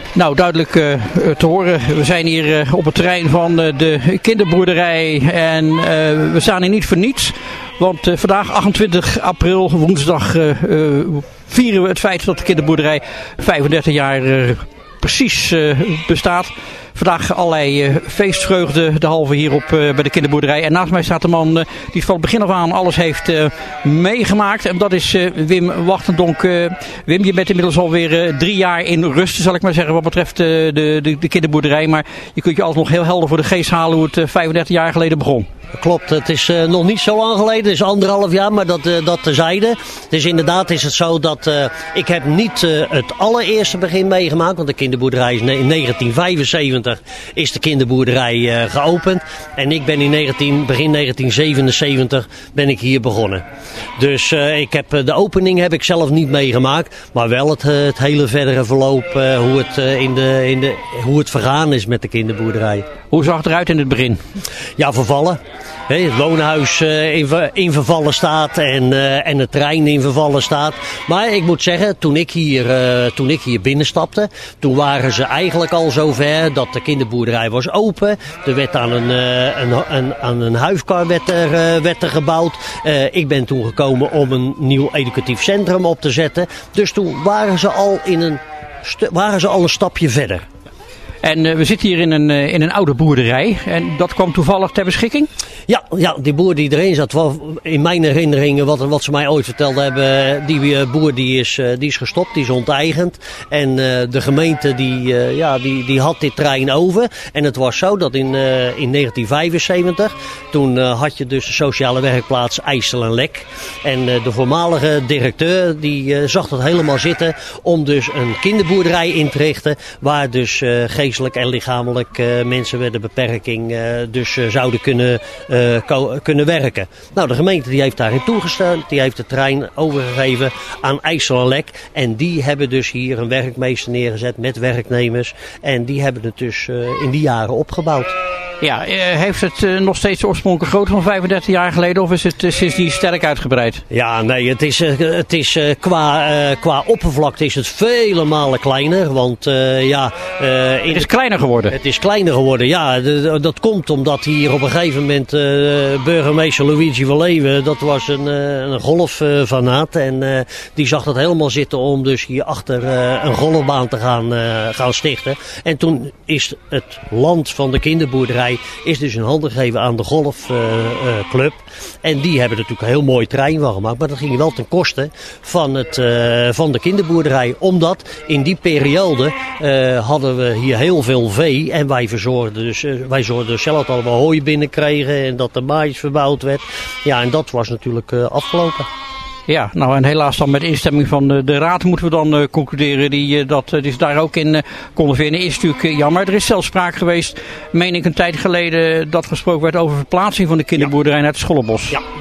Nou, duidelijk te horen. We zijn hier op het terrein van de kinderboerderij en we staan hier niet voor niets. Want vandaag, 28 april, woensdag, vieren we het feit dat de kinderboerderij 35 jaar precies bestaat. Vandaag allerlei feestvreugde, de halve hier bij de kinderboerderij. En naast mij staat de man die van het begin af aan alles heeft meegemaakt. En dat is Wim Wachtendonk. Wim, je bent inmiddels alweer 3 jaar in rust, zal ik maar zeggen, wat betreft de kinderboerderij. Maar je kunt je altijd nog heel helder voor de geest halen hoe het 35 jaar geleden begon. Klopt, het is nog niet zo lang geleden, het is 1,5 jaar, maar dat terzijde. Dus inderdaad is het zo dat ik heb niet het allereerste begin meegemaakt, want de kinderboerderij is in 1975 is de kinderboerderij geopend. En ik ben begin 1977 ben ik hier begonnen. Dus de opening heb ik zelf niet meegemaakt, maar wel het hele verdere verloop, hoe het vergaan is met de kinderboerderij. Hoe zag het eruit in het begin? Ja, vervallen. Het woonhuis in vervallen staat en het terrein in vervallen staat. Maar ik moet zeggen, toen ik hier binnenstapte, toen waren ze eigenlijk al zover dat de kinderboerderij was open. Er werd aan een huifkar werd er gebouwd. Ik ben toen gekomen om een nieuw educatief centrum op te zetten. Dus toen waren ze al een stapje verder. En we zitten hier in een oude boerderij. En dat kwam toevallig ter beschikking? Ja, die boer die erin zat, in mijn herinneringen, wat ze mij ooit verteld hebben, die boer die is gestopt, die is onteigend. En de gemeente die had dit terrein over. En het was zo dat in 1975, toen had je dus de sociale werkplaats IJssel en Lek. En de voormalige directeur die zag dat helemaal zitten om dus een kinderboerderij in te richten, waar dus geestelijk en lichamelijk mensen met een beperking zouden kunnen werken. Nou, de gemeente die heeft daarin toegestaan. Die heeft het terrein overgegeven aan IJssel en Lek. En die hebben dus hier een werkmeester neergezet met werknemers. En die hebben het dus in die jaren opgebouwd. Ja, heeft het nog steeds de oorspronkelijke grootte van 35 jaar geleden of is het sindsdien sterk uitgebreid? Ja, nee, het is qua oppervlakte is het vele malen kleiner, want het is kleiner geworden. Het is kleiner geworden, ja. Dat komt omdat hier op een gegeven moment burgemeester Luigi van Leeuwen, dat was een golffanaat en die zag dat helemaal zitten om dus hierachter een golfbaan te gaan stichten. En toen is het land van de kinderboerderij is dus in handen gegeven aan de golfclub. En die hebben er natuurlijk een heel mooi terrein van gemaakt. Maar dat ging wel ten koste van de kinderboerderij. Omdat in die periode hadden we hier heel veel vee. En wij zorgden dus zelf dat we hooi binnenkregen. En dat de maïs verbouwd werd. Ja, en dat was natuurlijk afgelopen. Ja, nou en helaas dan met instemming van de raad moeten we dan concluderen die daar ook in konden vinden. Is natuurlijk jammer. Er is zelfs sprake geweest, meen ik een tijd geleden, dat gesproken werd over verplaatsing van de kinderboerderij naar het Schollenbos. Ja,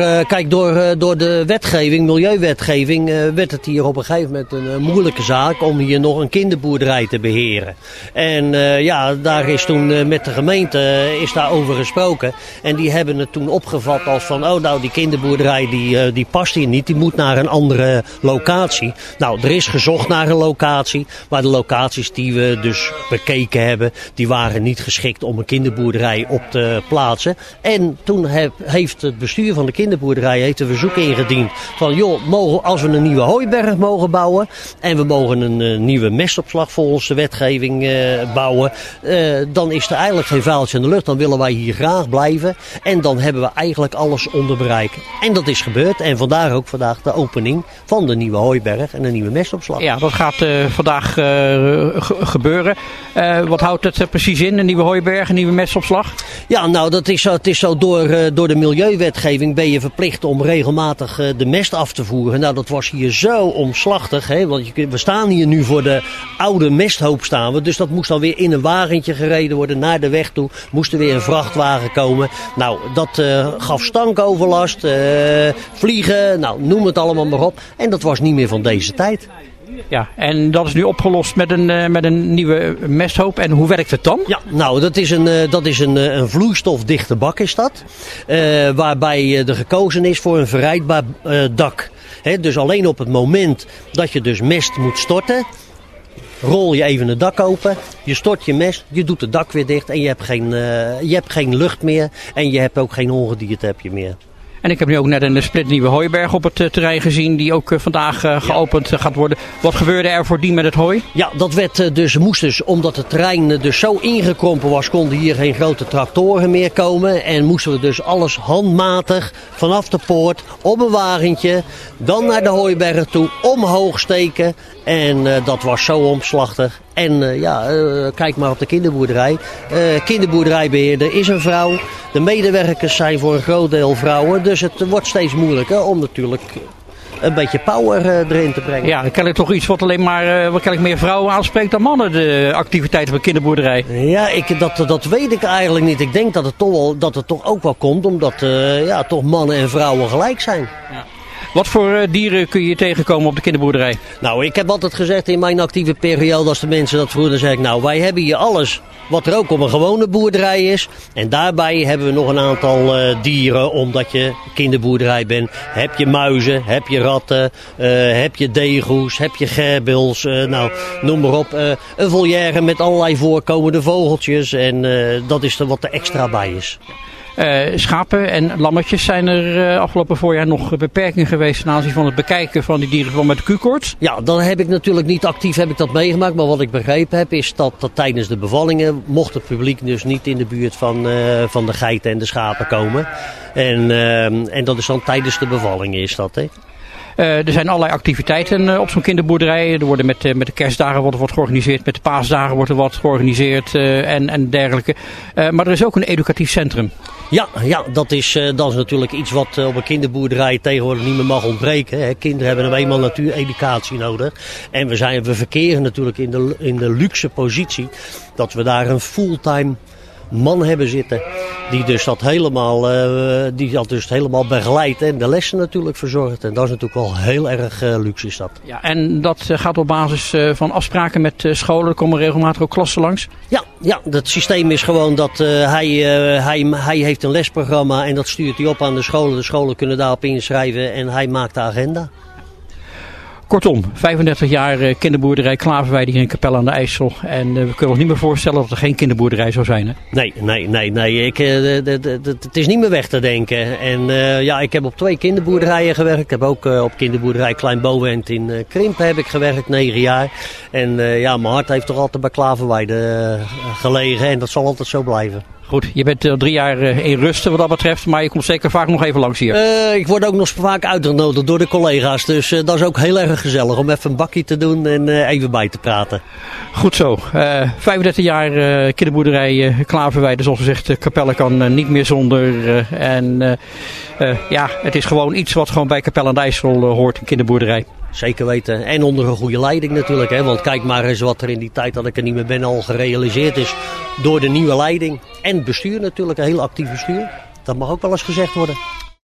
door de wetgeving, milieuwetgeving, werd het hier op een gegeven moment een moeilijke zaak om hier nog een kinderboerderij te beheren. En daar is toen met de gemeente is daarover gesproken. En die hebben het toen opgevat als van, die kinderboerderij die past hier niet. Die moet naar een andere locatie. Nou, er is gezocht naar een locatie. Maar de locaties die we dus bekeken hebben, die waren niet geschikt om een kinderboerderij op te plaatsen. En toen heeft het bestuur van de kinderboerderij een verzoek ingediend. Van als we een nieuwe hooiberg mogen bouwen. En we mogen een nieuwe mestopslag volgens de wetgeving bouwen. Dan is er eigenlijk geen vuiltje in de lucht. Dan willen wij hier graag blijven. En dan hebben we eigenlijk alles onder bereik. En dat is gebeurd. En vandaar ook vandaag de opening van de nieuwe hooiberg en de nieuwe mestopslag. Ja, dat gaat vandaag gebeuren. Wat houdt het precies in, een nieuwe hooiberg, een nieuwe mestopslag? Ja, nou, het is zo door de milieuwetgeving ben je verplicht om regelmatig de mest af te voeren. Nou, dat was hier zo omslachtig, hè, want we staan hier nu voor de oude mesthoop staan we, dus dat moest dan weer in een wagentje gereden worden naar de weg toe. Moest er weer een vrachtwagen komen. Nou, dat gaf stankoverlast, vliegen, nou, noem het allemaal maar op. En dat was niet meer van deze tijd. Ja, en dat is nu opgelost met een nieuwe mesthoop. En hoe werkt het dan? Ja, nou, dat is een vloeistofdichte bak is dat. Waarbij er gekozen is voor een verrijdbaar dak. Dus alleen op het moment dat je dus mest moet storten, rol je even het dak open, je stort je mes, je doet het dak weer dicht en je hebt geen lucht meer en je hebt ook geen ongedierte heb je meer. En ik heb nu ook net een splitnieuwe hooiberg op het terrein gezien die ook vandaag geopend gaat worden. Wat gebeurde er voordien met het hooi? Ja, dat moest dus, omdat het terrein dus zo ingekrompen was, konden hier geen grote tractoren meer komen. En moesten we dus alles handmatig vanaf de poort op een wagentje, dan naar de hooiberg toe, omhoog steken. En dat was zo omslachtig. En kijk maar op de kinderboerderij. Kinderboerderijbeheerder is een vrouw. De medewerkers zijn voor een groot deel vrouwen. Dus het wordt steeds moeilijker om natuurlijk een beetje power erin te brengen. Ja, dan ken ik toch iets wat alleen maar meer vrouwen aanspreekt dan mannen, de activiteiten van kinderboerderij. Ja, dat weet ik eigenlijk niet. Ik denk dat het toch ook wel komt, omdat toch mannen en vrouwen gelijk zijn. Ja. Wat voor dieren kun je tegenkomen op de kinderboerderij? Nou, ik heb altijd gezegd in mijn actieve periode, als de mensen dat vroegen, dan zeg ik, nou, wij hebben hier alles wat er ook op een gewone boerderij is. En daarbij hebben we nog een aantal dieren, omdat je kinderboerderij bent. Heb je muizen, heb je ratten, heb je deegoes, heb je gerbils, noem maar op. Een volière met allerlei voorkomende vogeltjes en dat is er wat er extra bij is. Schapen en lammetjes, zijn er afgelopen voorjaar nog beperkingen geweest ten aanzien van het bekijken van die dieren gewoon met de Q-koorts? Ja, dan heb ik natuurlijk niet actief meegemaakt, maar wat ik begrepen heb is dat tijdens de bevallingen mocht het publiek dus niet in de buurt van de geiten en de schapen komen. En dat is dan tijdens de bevallingen is dat, hè? Er zijn allerlei activiteiten op zo'n kinderboerderij. Er worden met de kerstdagen wordt georganiseerd, met de paasdagen wordt er wat georganiseerd en dergelijke. Maar er is ook een educatief centrum. Ja, dat is natuurlijk iets wat op een kinderboerderij tegenwoordig niet meer mag ontbreken. Hè. Kinderen hebben nou eenmaal natuureducatie nodig. En we verkeren natuurlijk in de luxe positie dat we daar een fulltime man hebben zitten die dat helemaal begeleidt en de lessen natuurlijk verzorgt. En dat is natuurlijk wel heel erg luxe is dat. Ja, en dat gaat op basis van afspraken met scholen. Er komen regelmatig ook klassen langs? Ja, het systeem is gewoon dat hij heeft een lesprogramma en dat stuurt hij op aan de scholen. De scholen kunnen daarop inschrijven en hij maakt de agenda. Kortom, 35 jaar kinderboerderij Klaverweide hier in Capelle aan de IJssel. En we kunnen ons niet meer voorstellen dat er geen kinderboerderij zou zijn. Hè? Nee. Het is niet meer weg te denken. En ik heb op 2 kinderboerderijen gewerkt. Ik heb ook op kinderboerderij Klein Bovent in Krimpen heb ik gewerkt, 9 jaar. En mijn hart heeft toch altijd bij Klaverweide gelegen en dat zal altijd zo blijven. Goed, je bent 3 jaar in rusten wat dat betreft, maar je komt zeker vaak nog even langs hier. Ik word ook nog vaak uitgenodigd door de collega's, dus dat is ook heel erg gezellig om even een bakje te doen en even bij te praten. Goed zo. 35 jaar kinderboerderij Klaverweide, zoals gezegd, Capelle kan niet meer zonder. Het is gewoon iets wat gewoon bij Capelle aan de IJssel hoort, een kinderboerderij. Zeker weten. En onder een goede leiding natuurlijk. Hè? Want kijk maar eens wat er in die tijd dat ik er niet meer ben al gerealiseerd is. Door de nieuwe leiding. En bestuur natuurlijk. Een heel actief bestuur. Dat mag ook wel eens gezegd worden.